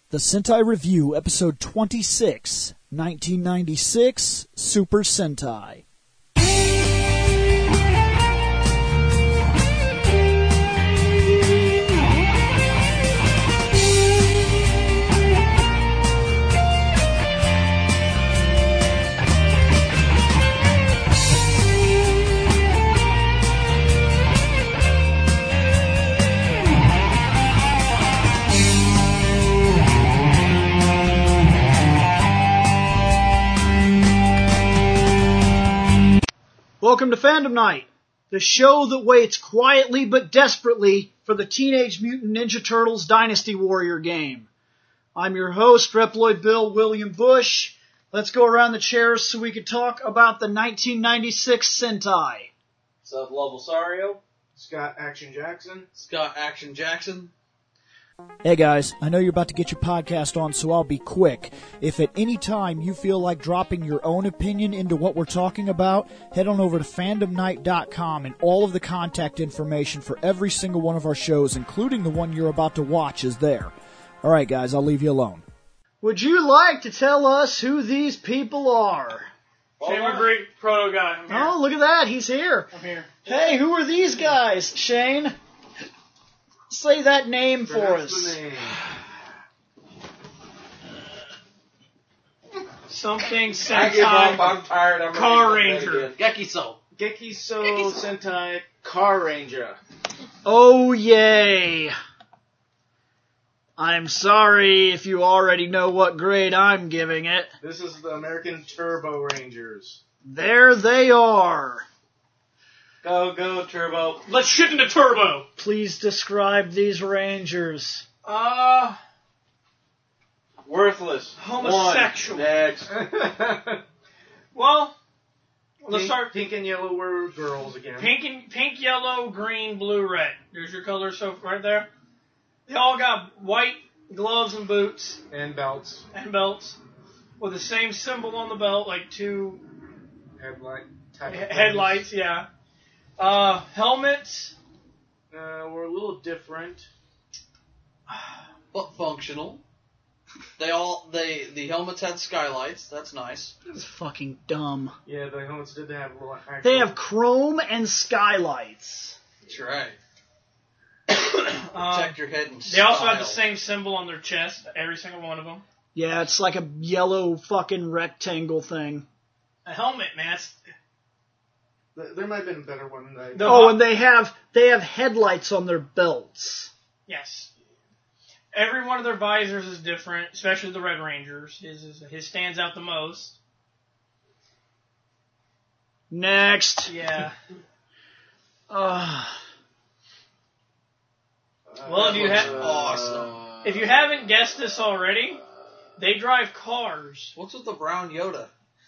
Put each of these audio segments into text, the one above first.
The Sentai Review, Episode 26, 1996, Super Sentai. Welcome to Fandom Night, the show that waits quietly but desperately for the Teenage Mutant Ninja Turtles Dynasty Warrior game. I'm your host, Reploid Bill William Bush. Let's go around the chairs so we can talk about the 1996 Sentai. What's up, Lobosario? Scott Action Jackson. Scott Action Jackson. Hey guys, I know you're about to get your podcast on, so I'll be quick. If at any time you feel like dropping your own opinion into what we're talking about, head on over to fandomnight.com and all of the contact information for every single one of our shows, including the one you're about to watch, is there. Alright guys, I'll leave you alone. Would you like to tell us who these people are? Shane McGree, Proto Guy. I'm here. Oh, look at that, he's here. I'm here. Hey, who are these guys, Shane? Say that name for us. Something I give up. Sentai I'm tired. I'm Car ready to Ranger. bed again. Gekiso. Gekiso Sentai Car Ranger. Oh, yay. I'm sorry if you already know what grade I'm giving it. This is the American Turbo Rangers. There they are. Go, go, Turbo. Let's shit into Turbo. Please describe these Rangers. Worthless. Homosexual. One. Next. Well, let's start. Pink and yellow were girls again. Pink, yellow, green, blue, red. There's your colors so right there. They all got white gloves and boots And belts. and belts with the same symbol on the belt, like two Headlight type of headlights. Yeah. Helmets. Were a little different. But functional. The helmets had skylights. That's nice. That's fucking dumb. Yeah, the helmets did have a little actual... They have chrome and skylights. That's right. Protect your head and They also have the same symbol on their chest, every single one of them. Yeah, it's like a yellow fucking rectangle thing. A helmet, man. There might have been a better one. And they have headlights on their belts. Yes. Every one of their visors is different, especially the Red Rangers. His stands out the most. Next. Yeah. Uh, Well, awesome. if you haven't guessed this already, they drive cars. What's with the brown Yoda?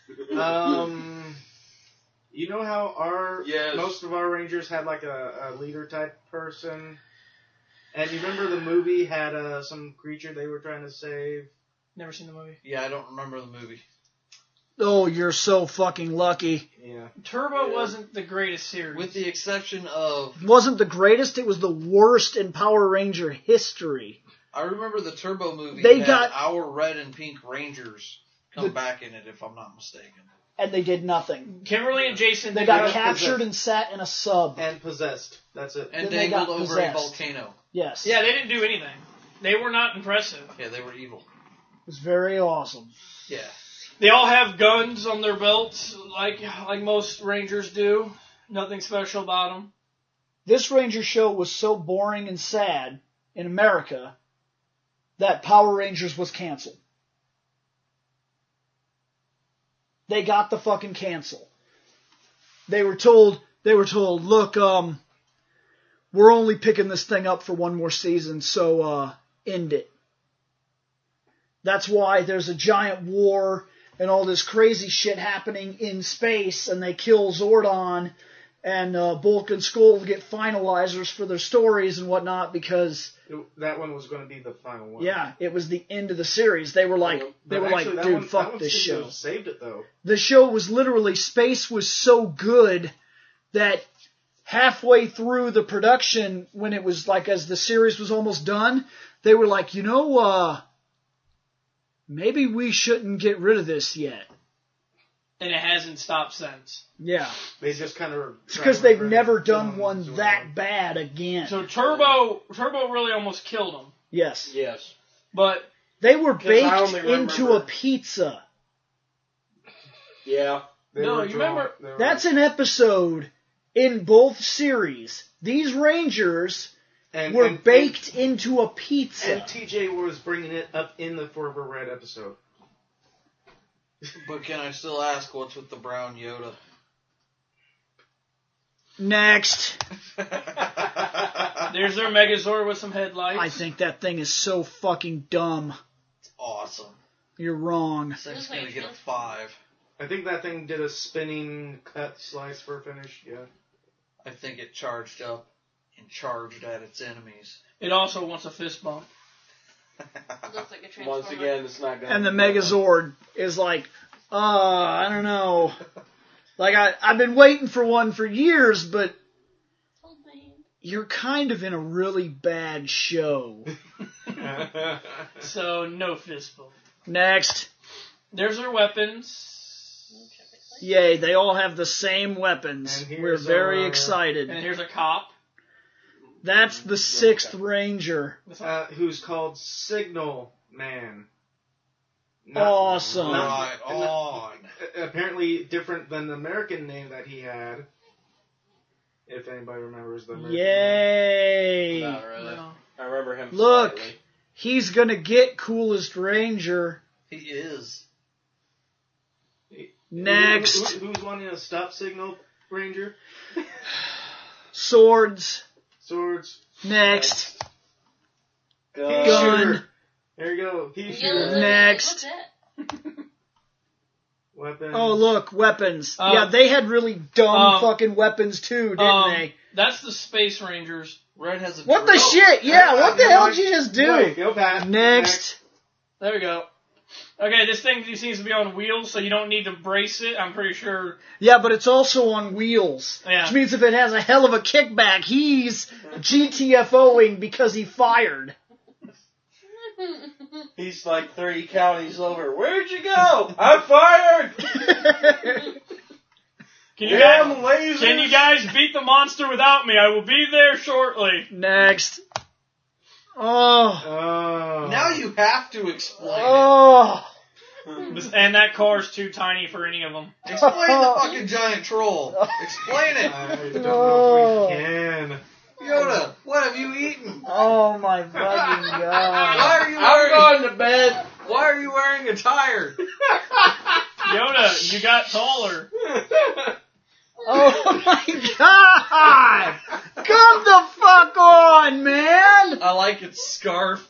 You know how Yes. most of our Rangers had like a leader type person? And you remember the movie had some creature they were trying to save? Never seen the movie. Yeah, I don't remember the movie. oh, you're so fucking lucky. Yeah. Turbo wasn't the greatest series. With the exception of... It wasn't the greatest, it was the worst in Power Ranger history. I remember the Turbo movie They had got- our red and pink Rangers come back in it, if I'm not mistaken. And they did nothing. Kimberly and Jason. They did got not- captured and sat in a sub. And possessed. That's it. And Then they dangled got over possessed. a volcano. Yes. Yeah, they didn't do anything. They were not impressive. Yeah, they were evil. It was very awesome. Yeah. They all have guns on their belts, like most Rangers do. Nothing special about them. This Ranger show was so boring and sad in America that Power Rangers was canceled. They got the fucking cancel. They were told, look, we're only picking this thing up for one more season, so end it. That's why there's a giant war and all this crazy shit happening in space, and they kill Zordon, and Bulk and Skull get finalizers for their stories and whatnot, because That one was going to be the final one. yeah, it was the end of the series. They were like, That dude, one fuck this seemed to show. have saved it though. The show was literally, space was so good that halfway through the production, when it was like, as the series was almost done, they were like, maybe we shouldn't get rid of this yet. And it hasn't stopped since. Yeah. They just kind of. It's because they've never done one that bad again. So Turbo really almost killed him. Yes. Yes. But They were 'Cause I baked only into remember- a pizza. Yeah. No, you remember- That's an episode in both series. These Rangers were baked into a pizza. And TJ was bringing it up in the Forever Red episode. But can I still ask what's with the brown Yoda? Next. there's their Megazord with some headlights. I think that thing is so fucking dumb. It's awesome. You're wrong. This thing's gonna get a 5. I think that thing did a spinning cut slice for a finish. Yeah. I think it charged up and charged at its enemies. It also wants a fist bump. Looks like a transformer. Once again, it's not going. And the Megazord is like, I don't know. Like, I've been waiting for one for years, but Hold my hand. you're kind of in a really bad show. So no fist bump. Next. There's their weapons. Yay, they all have the same weapons. And here's We're very our- excited. And here's a cop. That's the 6th Ranger. Who's called Signal Man. Awesome. Right on. Apparently different than the American name that he had. If anybody remembers the American name. Yay. Not really. No. I remember him. Look. Slightly. He's gonna get Coolest Ranger. He is. Next. Who's wanting a stop signal, Ranger? Swords. Swords. Next. Gun. Gun. There you go. Pea Yellow shooter. lily. Next. What's that? Weapon. Oh, look, weapons. Um, Yeah, they had really dumb um, fucking weapons too, didn't they? That's the Space Rangers. Red has a What the drill. shit? Yeah, what the you hell know did you just do? Wait, go back. Next. There we go. Okay, this thing seems to be on wheels, so you don't need to brace it. I'm pretty sure. Yeah, but it's also on wheels. Yeah. Which means if it has a hell of a kickback, he's GTFOing because he fired. He's like 30 counties over. Where'd you go? I'm fired. Can you Damn guys, lasers. can you guys beat the monster without me? I will be there shortly. Next. Oh. Oh. Now you have to explain it. Oh. And that car's too tiny for any of them. Explain the fucking giant troll. Explain it. I don't No. know if we can. Yoda, what have you eaten? Oh my fucking god. Why are you I'm wearing, going to bed. why are you wearing a tire? Yoda, you got taller. Oh my god! Come the fuck on, man! I like its scarf.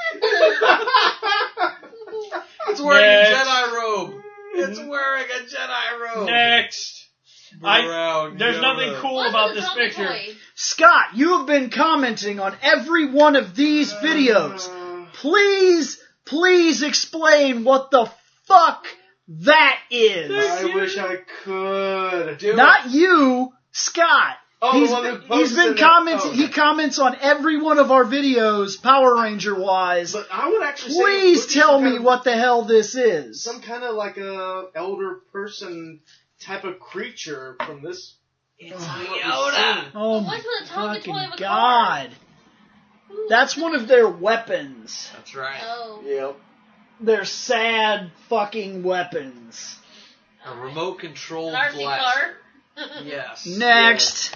It's wearing Next. a Jedi robe. It's wearing a Jedi robe. Next. Brown There's Yoda. nothing cool What's about with this all the picture. toys? Scott, you have been commenting on every one of these videos. Please explain what the fuck that is. I wish I could. Do Not you, Scott. Oh, the one who He's been posted it. commenting. Oh, He comments on every one of our videos, Power Ranger wise. But I would actually say Please it would be tell some me kind of- what the hell this is. Some kind of like a elder person type of creature from this. It's what we've Yoda. seen. Oh What's my with the top of the toy fucking of a god. Ooh, That's one of their weapons. That's right. Oh. Yep. They're sad fucking weapons. A remote controlled An RC blast. car. Yes. Next.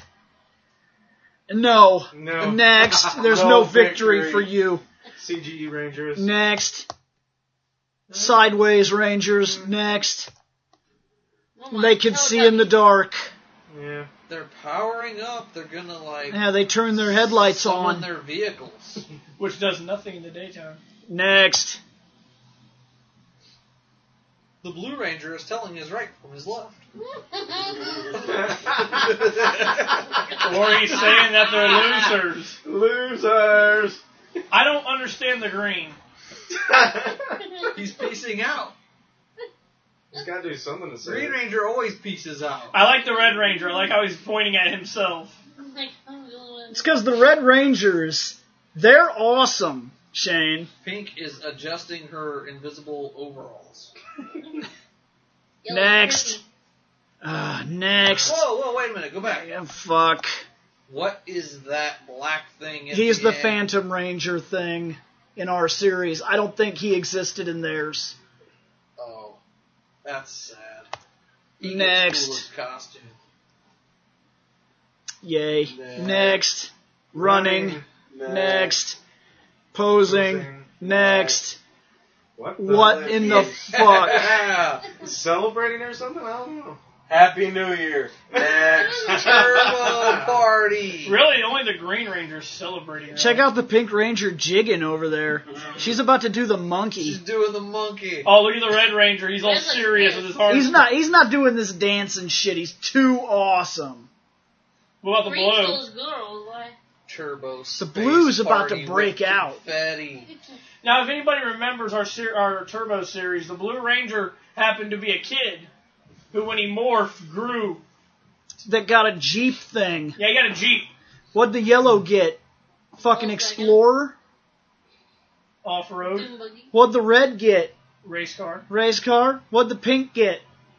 No. No. Next. There's No no victory victory. for you. CGE Rangers. Next. Sideways Rangers. Next. Oh my They can God, see in the dark. Yeah. They're powering up. They're gonna Yeah, they turn their headlights summon on. their vehicles. Which does nothing in the daytime. Next. The Blue Ranger is telling his right from his left. Or he's saying that they're losers. Losers. I don't understand the green. He's piecing out. He's got to do something to say. Green Ranger always pieces out. I like the Red Ranger. I like how he's pointing at himself. Like, I'm the only one. It's because the Red Rangers, they're awesome. Shane. Pink is adjusting her invisible overalls. Yellow Next. Kirby. Next. Whoa, wait a minute. Go back. Yeah, fuck. What is that black thing? At He's the end? Phantom Ranger thing in our series. I don't think he existed in theirs. Oh, that's sad. He Next. gets coolest costume. Yay. Next. Next. Running. Next. Posing. Next. What? What in the fuck? Yeah. Celebrating or something? I don't know. Happy New Year. Next. Turbo party. Really, only the Green Ranger's celebrating. Right? Check out the Pink Ranger jigging over there. She's about to do the monkey. She's doing the monkey. Oh, look at the Red Ranger. He's all That's like serious this. with his heart. He's not doing this dancing shit. He's too awesome. What about the Reach blue? those girls, why? Turbo. The blue's about to party break with out. Confetti. Now, if anybody remembers our Turbo series, the Blue Ranger happened to be a kid who, when he morphed, grew. That got a Jeep thing. Yeah, he got a Jeep. What'd the yellow get? Fucking Volkswagen. Explorer? Off-road Dune buggy. What'd the red get? race car. Race car? What'd the pink get?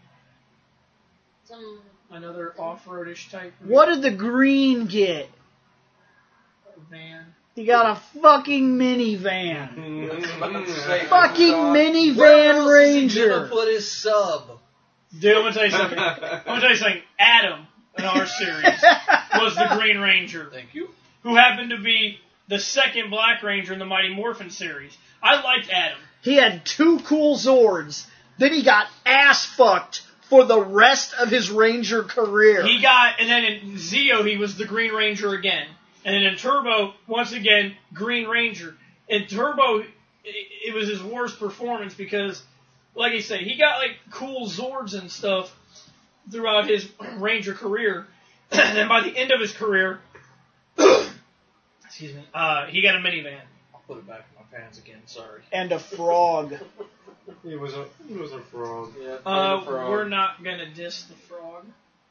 Some Another off-roadish type What did the green get? van. He got a fucking minivan. Fucking Where minivan else is he gonna Ranger. put his sub? Dude, I'm gonna tell you something. Adam in our series was the Green Ranger, Thank you. who happened to be the second Black Ranger in the Mighty Morphin series. I liked Adam. He had 2 cool Zords. Then he got ass fucked for the rest of his Ranger career. He got, and then in Zeo, he was the Green Ranger again. And then in Turbo, once again, Green Ranger. In Turbo, it was his worst performance because, like I say, he got like cool Zords and stuff throughout his Ranger career. And then by the end of his career, excuse me, he got a minivan. I'll put it back in my pants again. Sorry. And a frog. He was a frog. Yeah, We're not gonna diss the frog.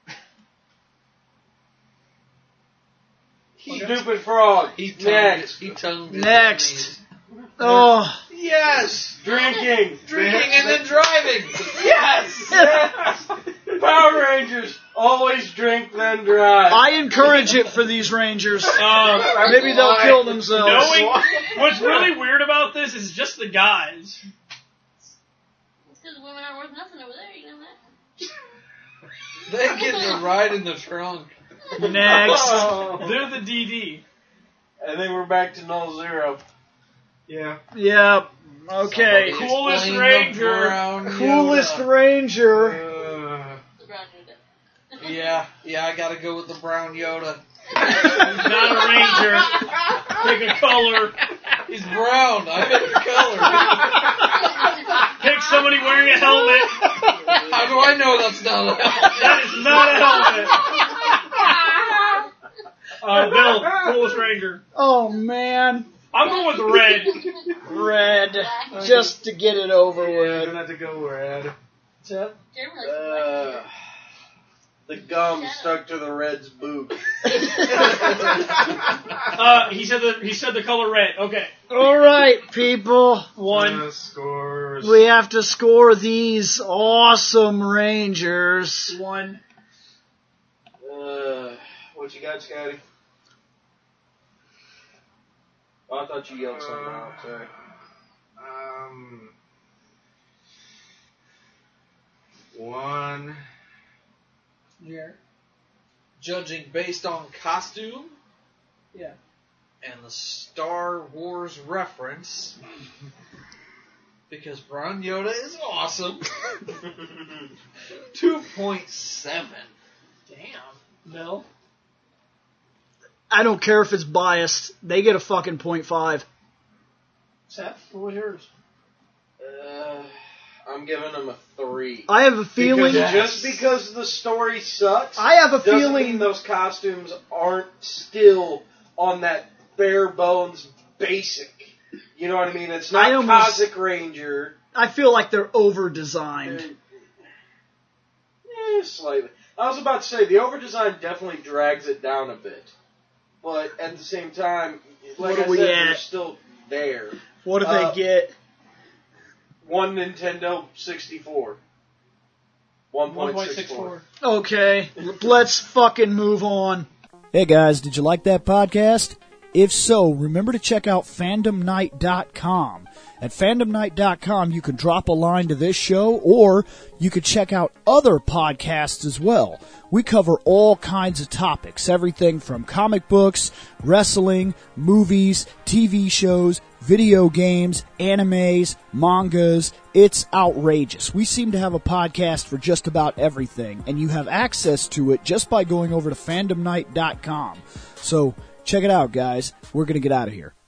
Stupid frog. He tongued Next. He tongued his Next. enemies. Oh. Yes. Drinking. Drinking and then driving. Yes. Yes. Power Rangers always drink then drive. I encourage it for these Rangers. Um, Maybe they'll kill themselves. knowing what's really weird about this is just the guys. It's because women aren't worth nothing over there, you know that? They get to ride in the trunk. Next. Oh. They're the DD. And then we're back to 0-0. Yeah. Yep. Okay. Somebody Coolest explain the Ranger. brown Coolest Yoda. Ranger. The brown Yoda. Yeah, I gotta go with the brown Yoda. Not a Ranger. Pick a color. He's brown. I picked the color. Pick somebody wearing a helmet. How do I know that's not a That is not a helmet. Bill, coolest Ranger. Oh, man. I'm going with red. Red. Just to get it over You're with. gonna have to go red. Jeremy likes the black The gum stuck to the red's boot. He said the color red. Okay. All right, people. One. Scores. We have to score these awesome Rangers. One. What you got, Scotty? Oh, I thought you yelled something out. Sorry. One. Yeah. judging based on costume. Yeah. And the Star Wars reference. Because Brown Yoda is awesome. 2.7. Damn. Bill? I don't care if it's biased. They get a fucking 0.5. Seth, what was yours? I'm giving them a 3. I have a feeling. Because just because the story sucks, I have a doesn't feeling mean those costumes aren't still on that bare bones basic. You know what I mean? It's not Cossack Ranger. I feel like they're over-designed. Slightly. I was about to say, the over-design definitely drags it down a bit. But at the same time, like What are I we said, at? they're still there. What do they get? One Nintendo 64. 1.64. Okay, let's fucking move on. Hey guys, did you like that podcast? If so, remember to check out fandomnight.com. At fandomnight.com, you can drop a line to this show, or you could check out other podcasts as well. We cover all kinds of topics, everything from comic books, wrestling, movies, TV shows, video games, animes, mangas. It's outrageous. We seem to have a podcast for just about everything, and you have access to it just by going over to fandomnight.com. So, check it out, guys. We're going to get out of here.